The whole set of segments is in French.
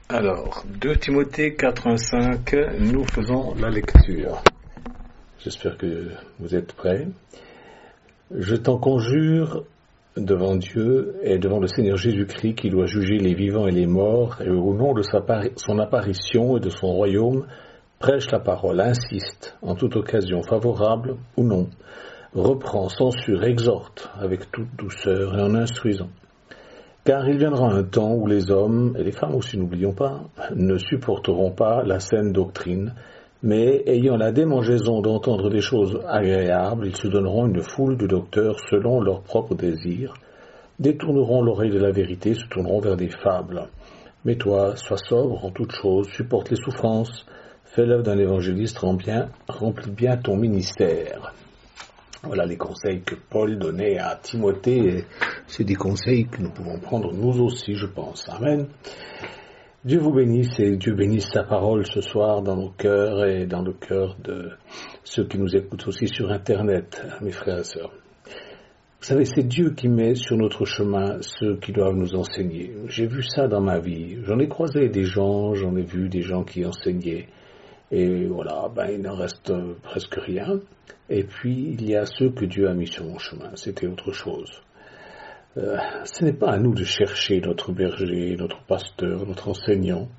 Alors, 2 Timothée 4:5, nous faisons la lecture. J'espère que vous êtes prêts. Je t'en conjure devant Dieu et devant le Seigneur Jésus-Christ qui doit juger les vivants et les morts, et au nom de son apparition et de son royaume, prêche la parole, insiste en toute occasion, favorable ou non, reprend, censure, exhorte avec toute douceur et en instruisant. Car il viendra un temps où les hommes, et les femmes aussi, n'oublions pas, ne supporteront pas la saine doctrine, mais ayant la démangeaison d'entendre des choses agréables, ils se donneront une foule de docteurs selon leurs propres désirs, détourneront l'oreille de la vérité, se tourneront vers des fables. Mais toi, sois sobre en toutes choses, supporte les souffrances, fais l'œuvre d'un évangéliste, remplis bien ton ministère. Voilà les conseils que Paul donnait à Timothée, et c'est des conseils que nous pouvons prendre nous aussi, je pense. Amen. Dieu vous bénisse et Dieu bénisse sa parole ce soir dans nos cœurs et dans le cœur de ceux qui nous écoutent aussi sur Internet, mes frères et sœurs. Vous savez, c'est Dieu qui met sur notre chemin ceux qui doivent nous enseigner. J'ai vu ça dans ma vie. J'en ai croisé des gens, j'en ai vu des gens qui enseignaient. Et voilà, il n'en reste presque rien. Et puis, il y a ceux que Dieu a mis sur mon chemin. C'était autre chose. Ce n'est pas à nous de chercher notre berger, notre pasteur, notre enseignant.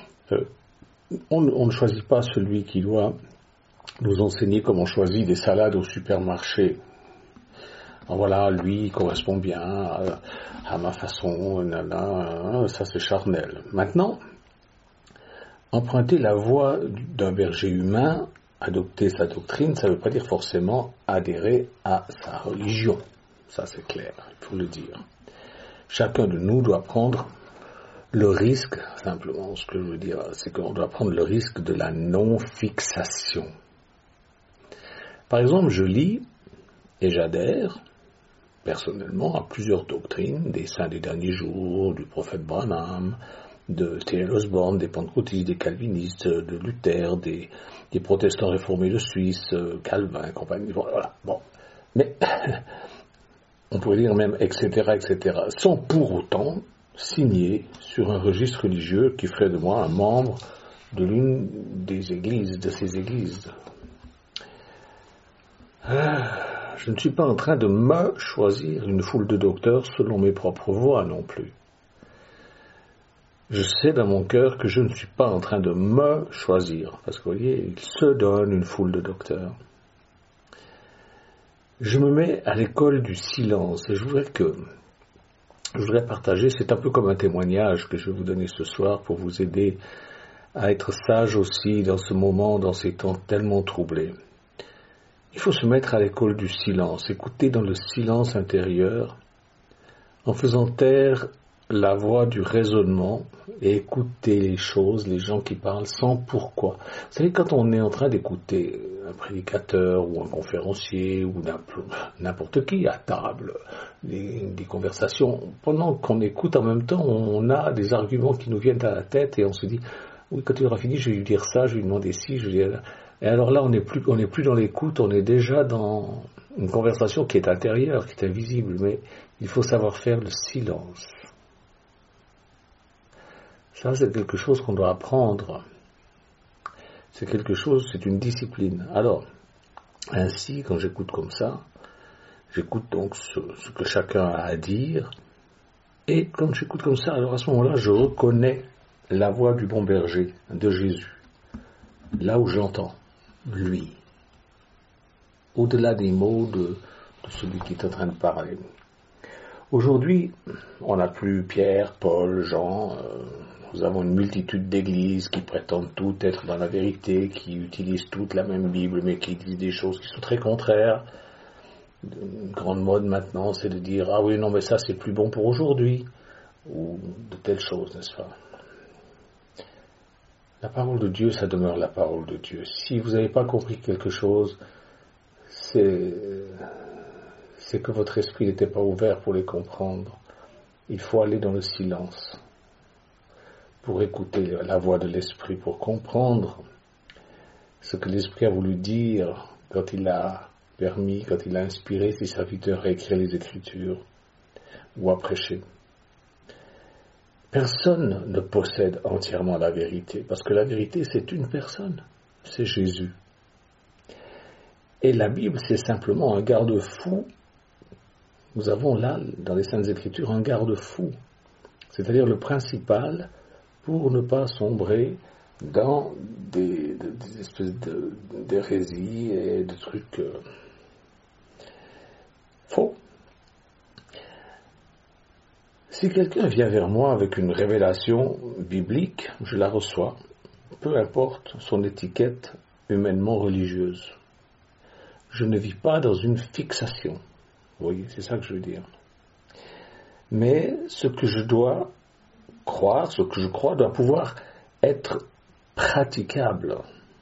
On ne choisit pas celui qui doit nous enseigner comme on choisit des salades au supermarché. Voilà, lui, il correspond bien à ma façon, ça c'est charnel. Maintenant, emprunter la voie d'un berger humain, adopter sa doctrine, ça ne veut pas dire forcément adhérer à sa religion. Ça c'est clair, il faut le dire. Chacun de nous doit prendre le risque, simplement ce que je veux dire, c'est qu'on doit prendre le risque de la non-fixation. Par exemple, je lis et j'adhère personnellement à plusieurs doctrines, des saints des derniers jours, du prophète Branham, de T.L. Osborne, des pentecôtistes, des calvinistes, de Luther, des protestants réformés de Suisse, Calvin, compagnie, voilà, bon. Mais, on pourrait dire même, etc., sans pour autant signer sur un registre religieux qui ferait de moi un membre de l'une des églises, de ces églises. Je ne suis pas en train de me choisir une foule de docteurs selon mes propres voies non plus. Je sais dans mon cœur que je ne suis pas en train de me choisir, parce que vous voyez, il se donne une foule de docteurs. Je me mets à l'école du silence, et je voudrais partager, c'est un peu comme un témoignage que je vais vous donner ce soir pour vous aider à être sage aussi dans ce moment, dans ces temps tellement troublés. Il faut se mettre à l'école du silence, écouter dans le silence intérieur, en faisant taire la voix du raisonnement et écouter les choses, les gens qui parlent sans pourquoi. Vous savez, quand on est en train d'écouter un prédicateur ou un conférencier ou n'importe qui à table, des conversations, pendant qu'on écoute en même temps, on a des arguments qui nous viennent à la tête et on se dit, oui, quand il aura fini, je vais lui dire ça, je vais lui demander ci, je vais lui dire... Et alors là, on n'est plus dans l'écoute, on est déjà dans une conversation qui est intérieure, qui est invisible, mais il faut savoir faire le silence. Ça, c'est quelque chose qu'on doit apprendre. C'est une discipline. Alors, ainsi, quand j'écoute comme ça, j'écoute donc ce que chacun a à dire, et quand j'écoute comme ça, alors à ce moment-là, je reconnais la voix du bon berger, de Jésus, là où j'entends, lui, au-delà des mots de celui qui est en train de parler. Aujourd'hui, on n'a plus Pierre, Paul, Jean, nous avons une multitude d'églises qui prétendent toutes être dans la vérité, qui utilisent toutes la même Bible, mais qui disent des choses qui sont très contraires. Une grande mode maintenant, c'est de dire « Ah oui, non, mais ça c'est plus bon pour aujourd'hui », ou de telles choses, n'est-ce pas ? La parole de Dieu, ça demeure la parole de Dieu. Si vous n'avez pas compris quelque chose, c'est que votre esprit n'était pas ouvert pour les comprendre. Il faut aller dans le silence pour écouter la voix de l'esprit, pour comprendre ce que l'esprit a voulu dire quand il a permis, quand il a inspiré ses serviteurs à écrire les Écritures ou à prêcher. Personne ne possède entièrement la vérité, parce que la vérité, c'est une personne, c'est Jésus. Et la Bible, c'est simplement un garde-fou. Nous avons là, dans les Saintes Écritures, un garde-fou, c'est-à-dire le principal pour ne pas sombrer dans des espèces d'hérésies et de trucs faux. Si quelqu'un vient vers moi avec une révélation biblique, je la reçois, peu importe son étiquette humainement religieuse. Je ne vis pas dans une fixation. Vous voyez, c'est ça que je veux dire. Mais ce que je dois croire, ce que je crois, doit pouvoir être praticable.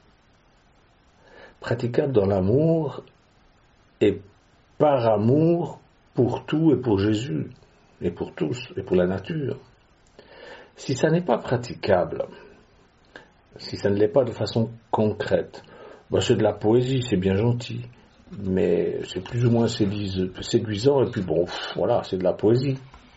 Praticable dans l'amour et par amour pour tout et pour Jésus, et pour tous, et pour la nature. Si ça n'est pas praticable, si ça ne l'est pas de façon concrète, c'est de la poésie, c'est bien gentil, mais c'est plus ou moins séduisant, et puis bon, voilà, c'est de la poésie.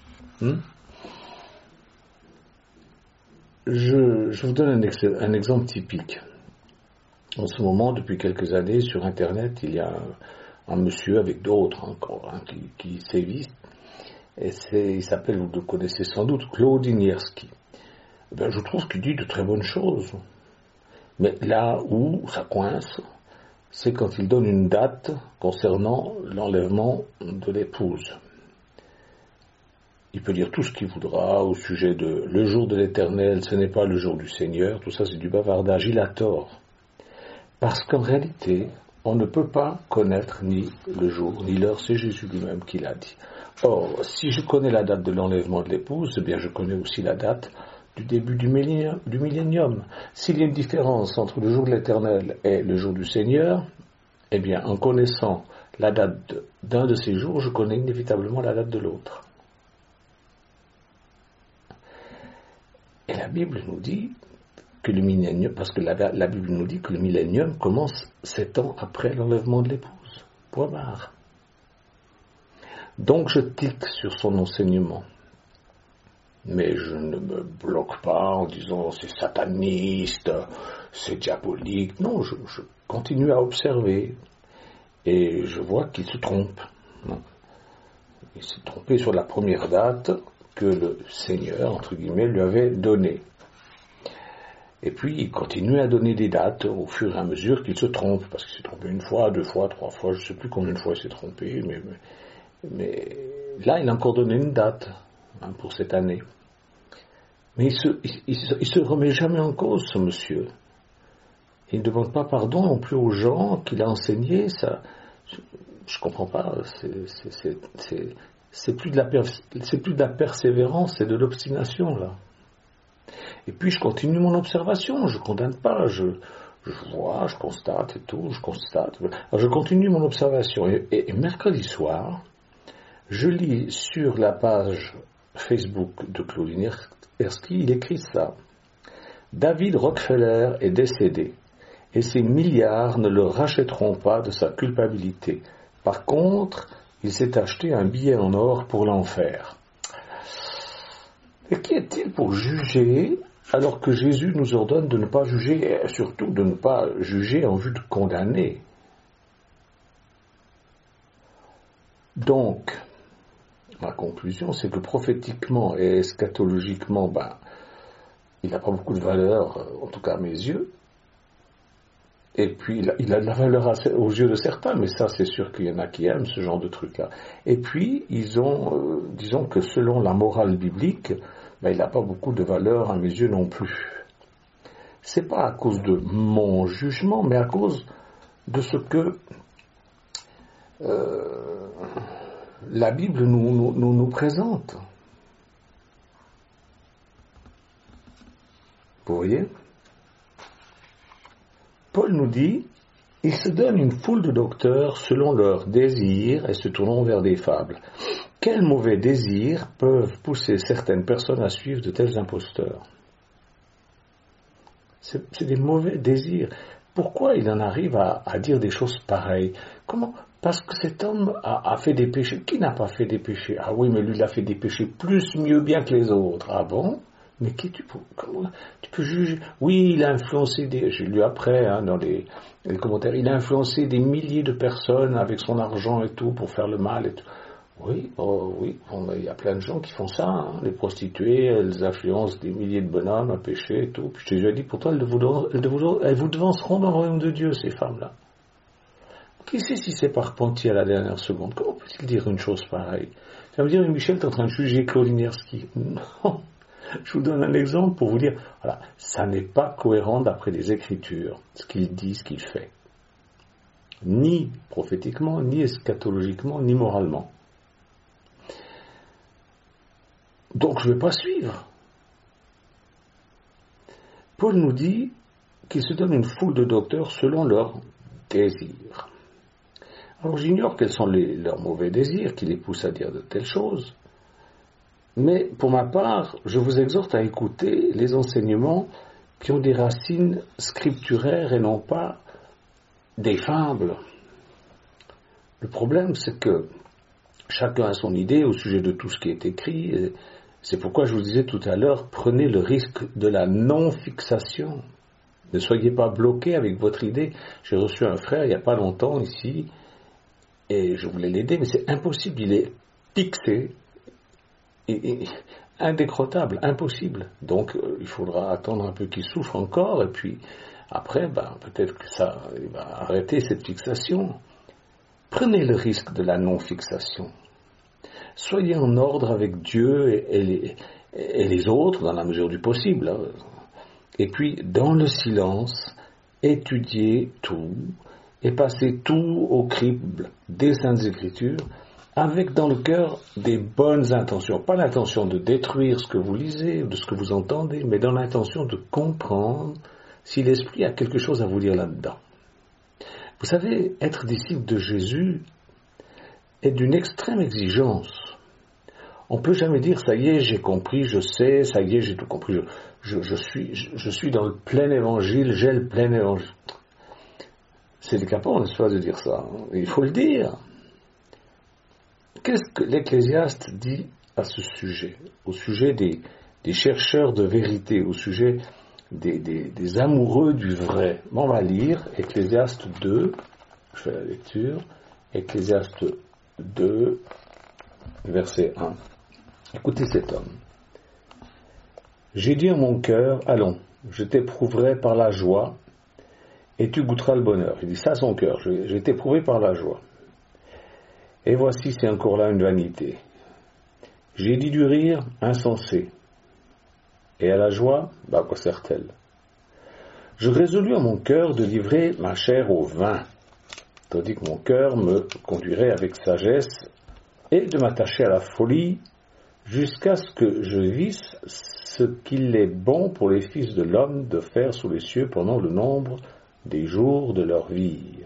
Je vous donne un exemple typique. En ce moment, depuis quelques années, sur Internet, il y a un monsieur avec d'autres encore qui sévissent, et il s'appelle, vous le connaissez sans doute, Claude Inierski. Je trouve qu'il dit de très bonnes choses. Mais là où ça coince, c'est quand il donne une date concernant l'enlèvement de l'épouse. Il peut dire tout ce qu'il voudra au sujet de le jour de l'Éternel, ce n'est pas le jour du Seigneur, tout ça c'est du bavardage, il a tort. Parce qu'en réalité, on ne peut pas connaître ni le jour ni l'heure, c'est Jésus lui-même qui l'a dit. Or, si je connais la date de l'enlèvement de l'épouse, eh bien je connais aussi la date du début du millénium. S'il y a une différence entre le jour de l'Éternel et le jour du Seigneur, eh bien en connaissant la date d'un de ces jours, je connais inévitablement la date de l'autre. Et la Bible nous dit que le millénium, parce que la Bible nous dit que le millénium commence 7 ans après l'enlèvement de l'épouse. Point barre. Donc je tique sur son enseignement. Mais je ne me bloque pas en disant c'est sataniste, c'est diabolique. Non, je continue à observer. Et je vois qu'il se trompe. Il s'est trompé sur la première date que le Seigneur, entre guillemets, lui avait donnée. Et puis, il continue à donner des dates au fur et à mesure qu'il se trompe, parce qu'il s'est trompé 1 fois, 2 fois, 3 fois, je ne sais plus combien de fois il s'est trompé, mais là, il a encore donné une date pour cette année. Mais il se remet jamais en cause, ce monsieur. Il ne demande pas pardon non plus aux gens qu'il a enseignés, ça, je comprends pas, c'est plus de la persévérance, c'est de l'obstination, là. Et puis je continue mon observation, je ne condamne pas, je vois, je constate et tout, Alors je continue mon observation. Et mercredi soir, je lis sur la page Facebook de Claude Inierski, il écrit ça. David Rockefeller est décédé, et ses milliards ne le rachèteront pas de sa culpabilité. Par contre, il s'est acheté un billet en or pour l'enfer. Et qui est-il pour juger alors que Jésus nous ordonne de ne pas juger, et surtout de ne pas juger en vue de condamner? Donc, ma conclusion, c'est que prophétiquement et eschatologiquement, il n'a pas beaucoup de valeur, en tout cas à mes yeux. Et puis, il a de la valeur aux yeux de certains, mais ça, c'est sûr qu'il y en a qui aiment ce genre de truc-là. Et puis, disons que selon la morale biblique, il n'a pas beaucoup de valeur à mes yeux non plus. C'est pas à cause de mon jugement, mais à cause de ce que la Bible nous présente. Vous voyez ? Paul nous dit, ils se donnent une foule de docteurs selon leurs désirs et se tournant vers des fables. Quels mauvais désirs peuvent pousser certaines personnes à suivre de tels imposteurs? C'est des mauvais désirs. Pourquoi il en arrive à dire des choses pareilles? Comment? Parce que cet homme a fait des péchés. Qui n'a pas fait des péchés? Ah oui, mais lui, il a fait des péchés plus, mieux, bien que les autres. Ah bon? Mais comment tu peux juger? Oui, il a influencé j'ai lu après, dans les commentaires, il a influencé des milliers de personnes avec son argent et tout pour faire le mal et tout. Oui, oui, il y a plein de gens qui font ça, les prostituées, elles influencent des milliers de bonhommes à pécher et tout. Puis je t'ai déjà dit, pourtant, elles vous devanceront dans le royaume de Dieu, ces femmes-là. Qui sait si c'est pas repenti à la dernière seconde? Comment peut-il dire une chose pareille? Ça veut dire, Michel, tu es en train de juger Claude Linierski. Non. Je vous donne un exemple pour vous dire, voilà, ça n'est pas cohérent d'après les Écritures, ce qu'il dit, ce qu'il fait. Ni prophétiquement, ni eschatologiquement, ni moralement. Donc je ne vais pas suivre. Paul nous dit qu'il se donne une foule de docteurs selon leurs désirs. Alors j'ignore quels sont leurs mauvais désirs qui les poussent à dire de telles choses. Mais pour ma part, je vous exhorte à écouter les enseignements qui ont des racines scripturaires et non pas des fables. Le problème, c'est que chacun a son idée au sujet de tout ce qui est écrit. Et c'est pourquoi je vous disais tout à l'heure, prenez le risque de la non-fixation. Ne soyez pas bloqué avec votre idée. J'ai reçu un frère il n'y a pas longtemps ici, et je voulais l'aider, mais c'est impossible. Il est fixé. Et indécrottable, impossible. Donc il faudra attendre un peu qu'il souffre encore, et puis après, peut-être que il va arrêter cette fixation. Prenez le risque de la non-fixation. Soyez en ordre avec Dieu et les autres, dans la mesure du possible. Et puis, dans le silence, étudiez tout, et passez tout au crible des Saintes Écritures, avec dans le cœur des bonnes intentions. Pas l'intention de détruire ce que vous lisez ou de ce que vous entendez, mais dans l'intention de comprendre si l'Esprit a quelque chose à vous dire là-dedans. Vous savez, être disciple de Jésus est d'une extrême exigence. On ne peut jamais dire, ça y est, j'ai compris, je sais, ça y est, j'ai tout compris, je suis dans le plein évangile, j'ai le plein évangile. C'est décapant, n'est-ce pas, de dire ça. Il faut le dire. Qu'est-ce que l'Ecclésiaste dit à ce sujet? Au sujet des chercheurs de vérité, au sujet des amoureux du vrai. On va lire Ecclésiaste 2, je fais la lecture, Ecclésiaste 2, verset 1. Écoutez cet homme. J'ai dit à mon cœur, allons, je t'éprouverai par la joie, et tu goûteras le bonheur. Il dit ça à son cœur, je vais t'éprouver par la joie. Et voici, c'est encore là une vanité. J'ai dit du rire insensé. Et à la joie, quoi sert-elle? Je résolus à mon cœur de livrer ma chair au vin, tandis que mon cœur me conduirait avec sagesse, et de m'attacher à la folie, jusqu'à ce que je visse ce qu'il est bon pour les fils de l'homme de faire sous les cieux pendant le nombre des jours de leur vie.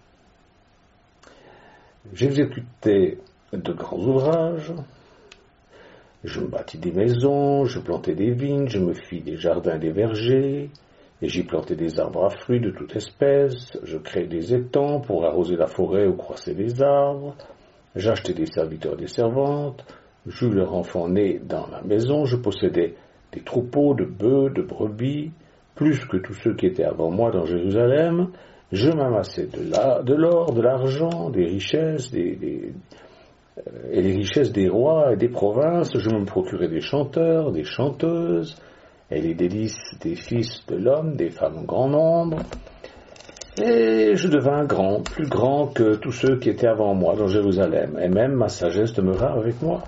J'exécutais de grands ouvrages, je me bâtis des maisons, je plantais des vignes, je me fis des jardins et des vergers, et j'y plantais des arbres à fruits de toute espèce, je créai des étangs pour arroser la forêt ou croisser les arbres, j'achetais des serviteurs et des servantes, j'eus leur enfant né dans la maison, je possédais des troupeaux de bœufs, de brebis, plus que tous ceux qui étaient avant moi dans Jérusalem. Je m'amassais de l'or, de l'argent, des richesses, et les richesses des rois et des provinces. Je me procurais des chanteurs, des chanteuses, et les délices des fils de l'homme, des femmes en grand nombre. Et je devins grand, plus grand que tous ceux qui étaient avant moi dans Jérusalem, et même ma sagesse demeura avec moi.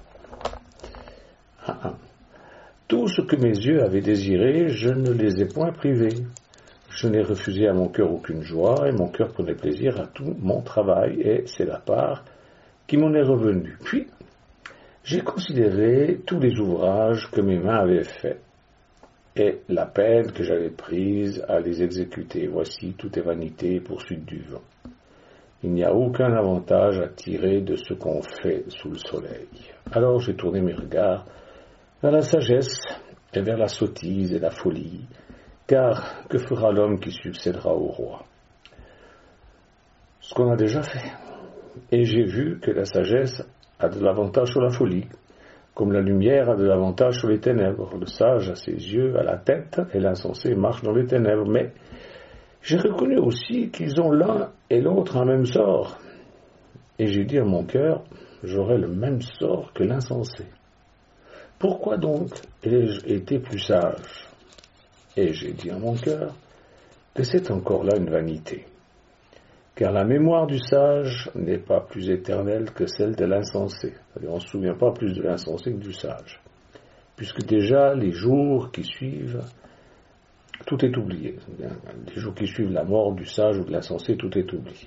Tout ce que mes yeux avaient désiré, je ne les ai point privés. Je n'ai refusé à mon cœur aucune joie, et mon cœur prenait plaisir à tout mon travail, et c'est la part qui m'en est revenue. Puis, j'ai considéré tous les ouvrages que mes mains avaient faits, et la peine que j'avais prise à les exécuter. Voici, tout est vanité et poursuite du vent. Il n'y a aucun avantage à tirer de ce qu'on fait sous le soleil. Alors j'ai tourné mes regards vers la sagesse et vers la sottise et la folie, car que fera l'homme qui succédera au roi? Ce qu'on a déjà fait. et j'ai vu que la sagesse a de l'avantage sur la folie, comme la lumière a de l'avantage sur les ténèbres. Le sage a ses yeux à la tête, et l'insensé marche dans les ténèbres. Mais j'ai reconnu aussi qu'ils ont l'un et l'autre un même sort. Et j'ai dit à mon cœur, j'aurai le même sort que l'insensé. Pourquoi donc ai-je été plus sage? Et j'ai dit à mon cœur que c'est encore là une vanité. Car la mémoire du sage n'est pas plus éternelle que celle de l'insensé. C'est-à-dire, on ne se souvient pas plus de l'insensé que du sage. Puisque déjà, les jours qui suivent, tout est oublié. Les jours qui suivent la mort du sage ou de l'insensé, tout est oublié.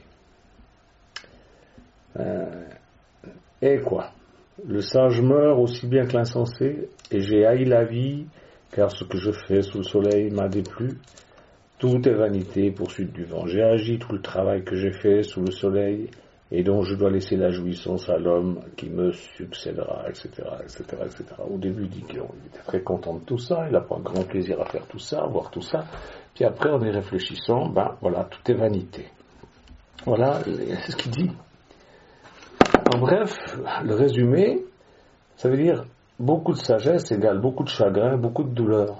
Et quoi? Le sage meurt aussi bien que l'insensé, et j'ai haï la vie, car ce que je fais sous le soleil m'a déplu. Tout est vanité, poursuite du vent. J'ai agi tout le travail que j'ai fait sous le soleil, et dont je dois laisser la jouissance à l'homme qui me succédera, etc., etc., etc. Au début, il dit qu'il était très content de tout ça, il a pas grand plaisir à faire tout ça, à voir tout ça. Puis après, en y réfléchissant, voilà, tout est vanité. Voilà, c'est ce qu'il dit. En bref, le résumé, ça veut dire beaucoup de sagesse égale beaucoup de chagrin, beaucoup de douleur.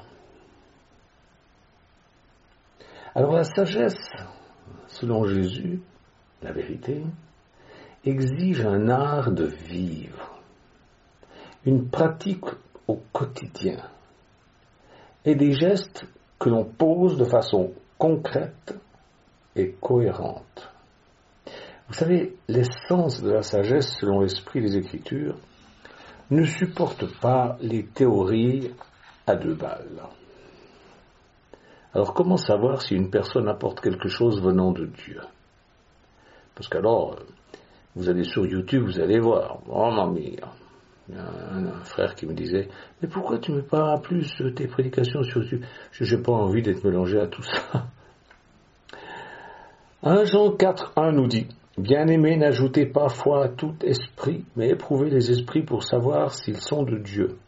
Alors la sagesse, selon Jésus, la vérité, exige un art de vivre, une pratique au quotidien et des gestes que l'on pose de façon concrète et cohérente. Vous savez, l'essence de la sagesse, selon l'esprit des Écritures, ne supporte pas les théories à deux balles. Alors comment savoir si une personne apporte quelque chose venant de Dieu? Parce qu'alors, vous allez sur YouTube, vous allez voir, oh mamie, il y a un frère qui me disait, mais pourquoi tu ne mets pas plus tes prédications sur YouTube? Je n'ai pas envie d'être mélangé à tout ça. 1 Jean 4:1 nous dit, bien-aimés, n'ajoutez pas foi à tout esprit, mais éprouvez les esprits pour savoir s'ils sont de Dieu.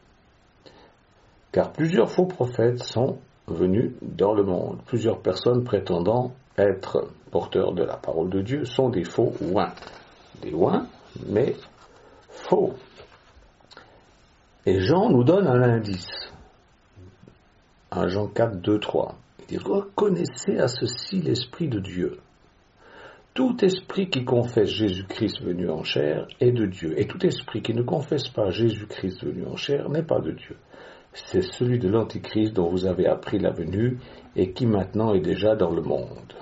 Car plusieurs faux prophètes sont venus dans le monde. Plusieurs personnes prétendant être porteurs de la parole de Dieu sont des faux oins. Des oins, mais faux. Et Jean nous donne un indice. 1 Jean 4:2-3. Il dit, reconnaissez à ceci l'Esprit de Dieu. Tout esprit qui confesse Jésus-Christ venu en chair est de Dieu. Et tout esprit qui ne confesse pas Jésus-Christ venu en chair n'est pas de Dieu. C'est celui de l'Antichrist dont vous avez appris la venue et qui maintenant est déjà dans le monde.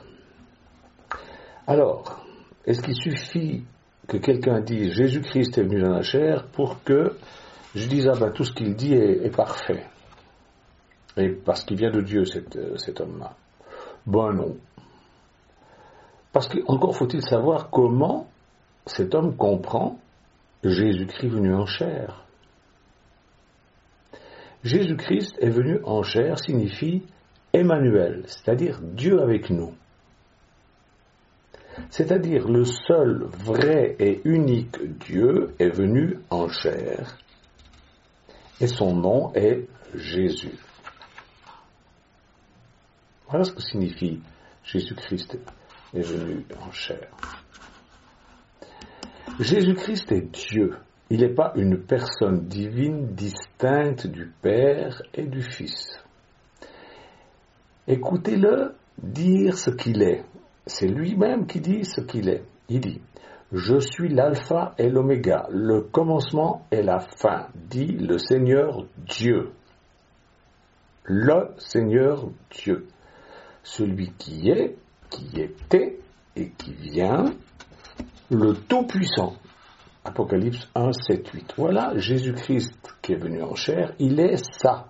Alors, est-ce qu'il suffit que quelqu'un dise Jésus-Christ est venu dans la chair pour que je dise tout ce qu'il dit est parfait? Et parce qu'il vient de Dieu, cet homme-là. Non. Parce qu'encore faut-il savoir comment cet homme comprend Jésus-Christ venu en chair. Jésus-Christ est venu en chair signifie Emmanuel, c'est-à-dire Dieu avec nous. C'est-à-dire le seul vrai et unique Dieu est venu en chair et son nom est Jésus. Voilà ce que signifie Jésus-Christ est venu en chair. Jésus-Christ est Dieu. Il n'est pas une personne divine distincte du Père et du Fils. Écoutez-le dire ce qu'il est. C'est lui-même qui dit ce qu'il est. Il dit, je suis l'alpha et l'oméga, le commencement et la fin, dit le Seigneur Dieu. Le Seigneur Dieu. Celui qui est, qui était et qui vient, le Tout-Puissant. Apocalypse 1, 7, 8. Voilà Jésus-Christ qui est venu en chair, il est ça.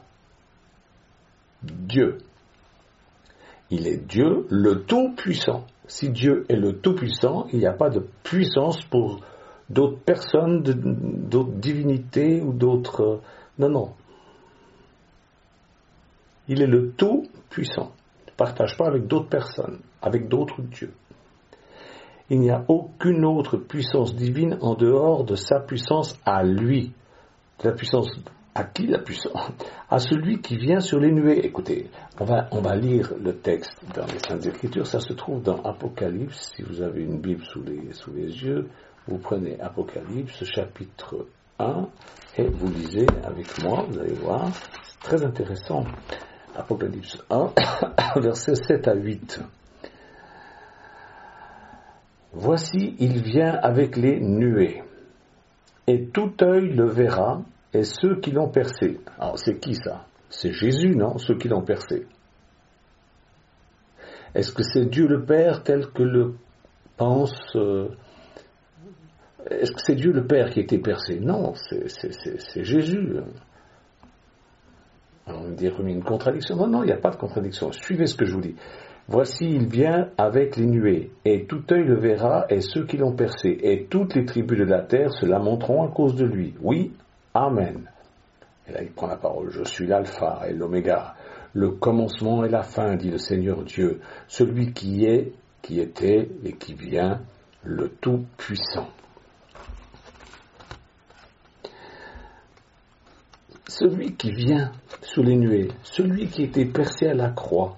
Dieu. Il est Dieu, le Tout-Puissant. Si Dieu est le Tout-Puissant, il n'y a pas de puissance pour d'autres personnes, d'autres divinités ou d'autres... Non. Il est le Tout-Puissant. Il ne partage pas avec d'autres personnes, avec d'autres dieux. Il n'y a aucune autre puissance divine en dehors de sa puissance à lui, de la puissance À qui la puissance? À celui qui vient sur les nuées. Écoutez, on va lire le texte dans les Saintes Écritures. Ça se trouve dans Apocalypse. Si vous avez une Bible sous les yeux, vous prenez Apocalypse, chapitre 1, et vous lisez avec moi, vous allez voir. C'est très intéressant. Apocalypse 1, versets 7 à 8. Voici, il vient avec les nuées, et tout œil le verra, et ceux qui l'ont percé. Alors, c'est qui ça? C'est Jésus, non? Ceux qui l'ont percé. Est-ce que c'est Dieu le Père tel que le pense... Est-ce que c'est Dieu le Père qui a été percé? Non, c'est Jésus. Alors, on va dire qu'il y a une contradiction. Non, il n'y a pas de contradiction. Suivez ce que je vous dis. Voici, il vient avec les nuées, et tout œil le verra, et ceux qui l'ont percé, et toutes les tribus de la terre se lamenteront à cause de lui. Oui, Amen. Et là, il prend la parole. Je suis l'alpha et l'oméga, le commencement et la fin, dit le Seigneur Dieu, celui qui est, qui était et qui vient, le Tout-Puissant. Celui qui vient sur les nuées, celui qui était percé à la croix.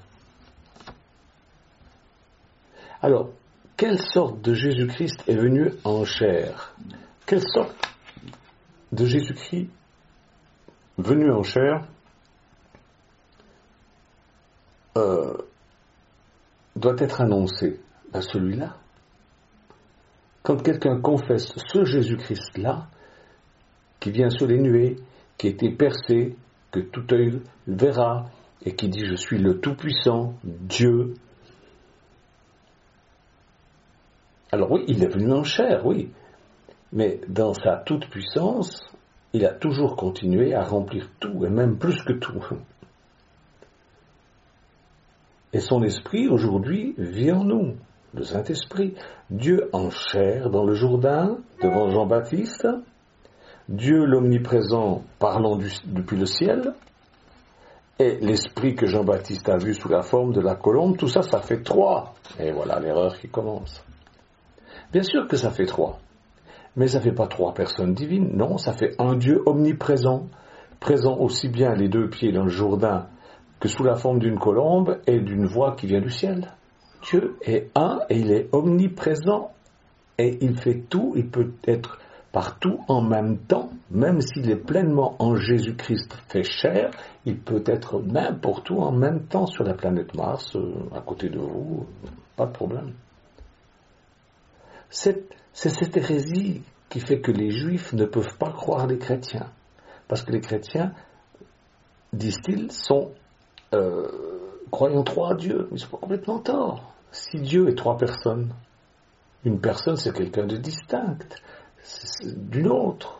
Alors, quelle sorte de Jésus-Christ est venu en chair? Quelle sorte de Jésus-Christ venu en chair doit être annoncé? Celui-là. Quand quelqu'un confesse ce Jésus-Christ-là, qui vient sur les nuées, qui a été percé, que tout œil verra, et qui dit « Je suis le Tout-Puissant, Dieu ». Alors oui, il est venu en chair, oui, mais dans sa toute-puissance, il a toujours continué à remplir tout, et même plus que tout. Et son esprit, aujourd'hui, vit en nous, le Saint-Esprit. Dieu en chair dans le Jourdain, devant Jean-Baptiste, Dieu l'omniprésent parlant depuis le ciel, et l'esprit que Jean-Baptiste a vu sous la forme de la colombe, tout ça, ça fait 3. Et voilà l'erreur qui commence. Bien sûr que ça fait 3, mais ça ne fait pas 3 personnes divines, non, ça fait un Dieu omniprésent, présent aussi bien les 2 pieds dans le Jourdain que sous la forme d'une colombe et d'une voix qui vient du ciel. Dieu est un et il est omniprésent et il fait tout, il peut être partout en même temps, même s'il est pleinement en Jésus-Christ fait chair, il peut être n'importe où en même temps sur la planète Mars, à côté de vous, pas de problème. C'est cette hérésie qui fait que les Juifs ne peuvent pas croire les chrétiens. Parce que les chrétiens, disent-ils, sont croyant 3 à Dieu. Ils ne sont pas complètement tort. Si Dieu est 3 personnes, une personne c'est quelqu'un de distinct, d'une autre.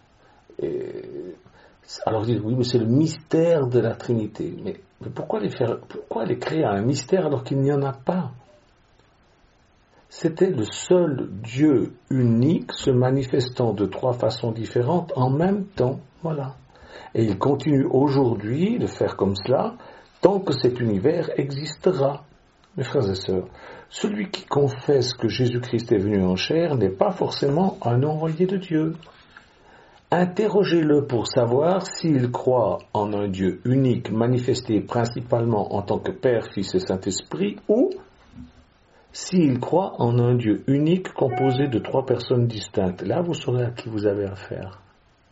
Alors ils disent, oui, mais c'est le mystère de la Trinité. Mais pourquoi les créer à un mystère alors qu'il n'y en a pas? C'était le seul Dieu unique se manifestant de 3 façons différentes en même temps. Voilà. Et il continue aujourd'hui de faire comme cela tant que cet univers existera. Mes frères et sœurs, celui qui confesse que Jésus-Christ est venu en chair n'est pas forcément un envoyé de Dieu. Interrogez-le pour savoir s'il croit en un Dieu unique manifesté principalement en tant que Père, Fils et Saint-Esprit ou s'il croit en un Dieu unique composé de 3 personnes distinctes. Là, vous saurez à qui vous avez affaire.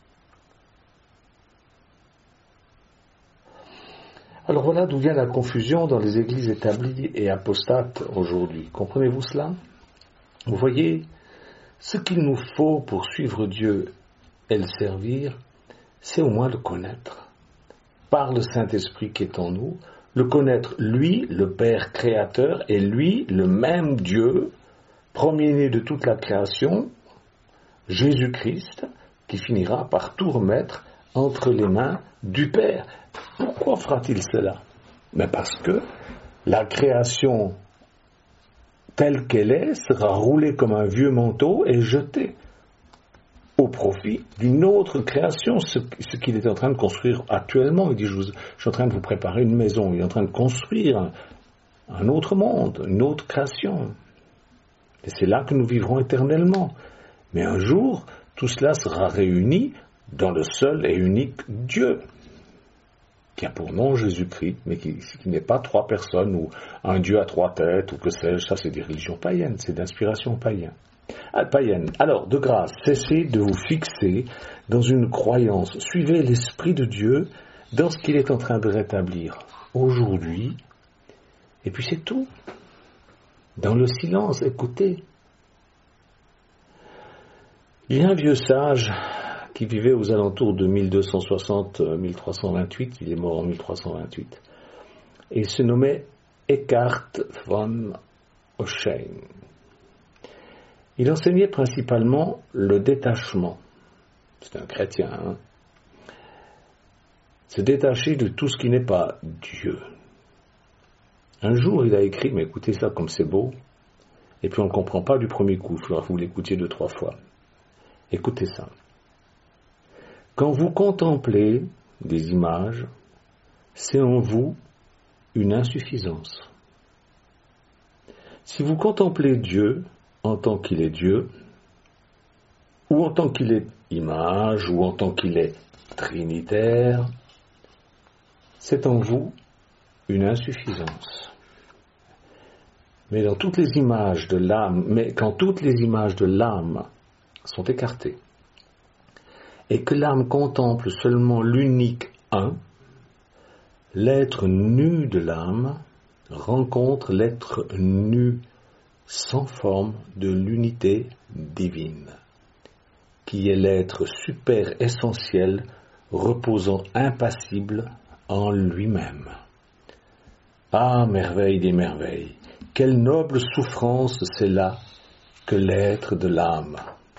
Alors voilà d'où vient la confusion dans les églises établies et apostates aujourd'hui. Comprenez-vous cela? Vous voyez, ce qu'il nous faut pour suivre Dieu et le servir, c'est au moins le connaître. Par le Saint-Esprit qui est en nous, le connaître, lui, le Père créateur, et lui, le même Dieu, premier-né de toute la création, Jésus-Christ, qui finira par tout remettre entre les mains du Père. Pourquoi fera-t-il cela? Mais parce que la création telle qu'elle est sera roulée comme un vieux manteau et jetée au profit d'une autre création, ce qu'il est en train de construire actuellement. Il dit, je suis en train de vous préparer une maison, il est en train de construire un autre monde, une autre création. Et c'est là que nous vivrons éternellement. Mais un jour, tout cela sera réuni dans le seul et unique Dieu, qui a pour nom Jésus-Christ, mais qui n'est pas trois personnes ou un Dieu à trois têtes, ou que sais-je, ça c'est des religions païennes, c'est d'inspiration païenne. Alors, de grâce, cessez de vous fixer dans une croyance, suivez l'Esprit de Dieu dans ce qu'il est en train de rétablir aujourd'hui, et puis c'est tout. Dans le silence, écoutez. Il y a un vieux sage qui vivait aux alentours de 1260-1328, il est mort en 1328, et il se nommait Eckhart von Oschheim. Il enseignait principalement le détachement. C'est un chrétien, hein. Se détacher de tout ce qui n'est pas Dieu. Un jour, il a écrit, mais écoutez ça comme c'est beau, et puis on ne comprend pas du premier coup, il faudra que vous l'écoutiez 2-3 fois. Écoutez ça. Quand vous contemplez des images, c'est en vous une insuffisance. Si vous contemplez Dieu en tant qu'il est Dieu, ou en tant qu'il est image, ou en tant qu'il est trinitaire, c'est en vous une insuffisance. Mais quand toutes les images de l'âme sont écartées, et que l'âme contemple seulement l'unique un, l'être nu de l'âme rencontre l'être nu sans forme de l'unité divine, qui est l'être super essentiel reposant impassible en lui-même. Ah, merveille des merveilles! Quelle noble souffrance c'est là que l'être de l'âme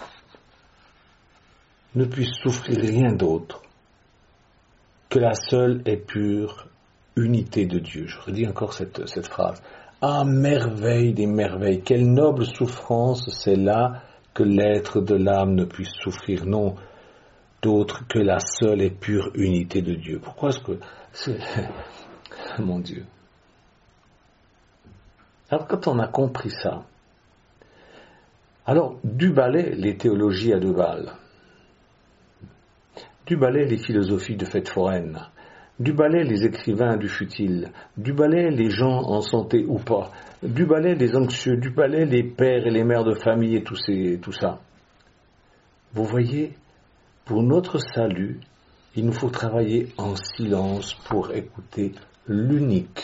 ne puisse souffrir rien d'autre que la seule et pure unité de Dieu. Je redis encore cette phrase. Ah, merveille des merveilles, quelle noble souffrance c'est là que l'être de l'âme ne puisse souffrir non d'autre que la seule et pure unité de Dieu. Pourquoi est-ce que c'est... Mon Dieu. Alors quand on a compris ça, alors du balai les théologies à deux balles, du balai les philosophies de fête foraine, du balai les écrivains du futile, du balai les gens en santé ou pas, du balai les anxieux, du balai les pères et les mères de famille et tout ça. Vous voyez, pour notre salut, il nous faut travailler en silence pour écouter l'unique.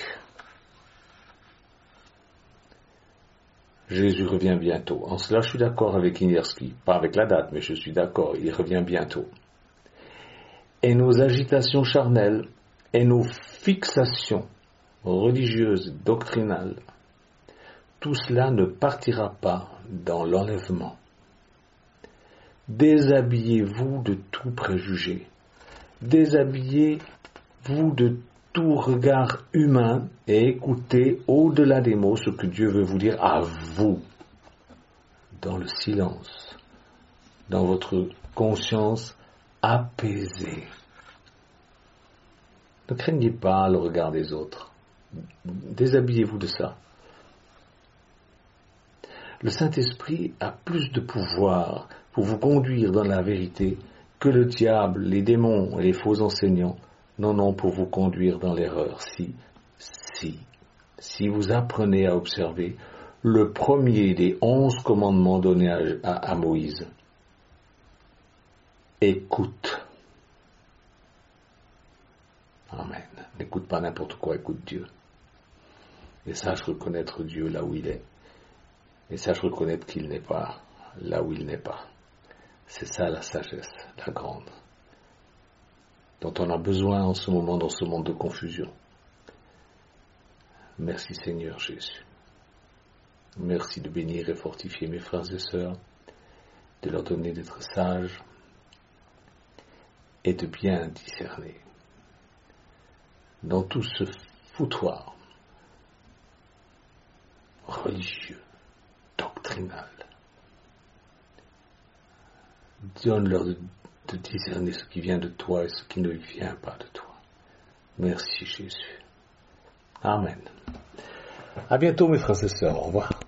Jésus revient bientôt. En cela, je suis d'accord avec Inerski. Pas avec la date, mais je suis d'accord, il revient bientôt. Et nos agitations charnelles et nos fixations religieuses, doctrinales, tout cela ne partira pas dans l'enlèvement. Déshabillez-vous de tout préjugé. Déshabillez-vous de tout regard humain et écoutez au-delà des mots ce que Dieu veut vous dire à vous, dans le silence, dans votre conscience apaisée. Ne craignez pas le regard des autres. Déshabillez-vous de ça. Le Saint-Esprit a plus de pouvoir pour vous conduire dans la vérité que le diable, les démons et les faux enseignants n'en ont pour vous conduire dans l'erreur. Si vous apprenez à observer le premier des 11 commandements donnés à Moïse, écoute. Amen. N'écoute pas n'importe quoi, écoute Dieu. Et sache reconnaître Dieu là où il est. Et sache reconnaître qu'il n'est pas là où il n'est pas. C'est ça la sagesse, la grande, dont on a besoin en ce moment dans ce monde de confusion. Merci Seigneur Jésus. Merci de bénir et fortifier mes frères et sœurs, de leur donner d'être sages et de bien discerner dans tout ce foutoir religieux, doctrinal. Donne-leur de discerner ce qui vient de toi et ce qui ne vient pas de toi. Merci Jésus. Amen. À bientôt mes frères et sœurs. Au revoir.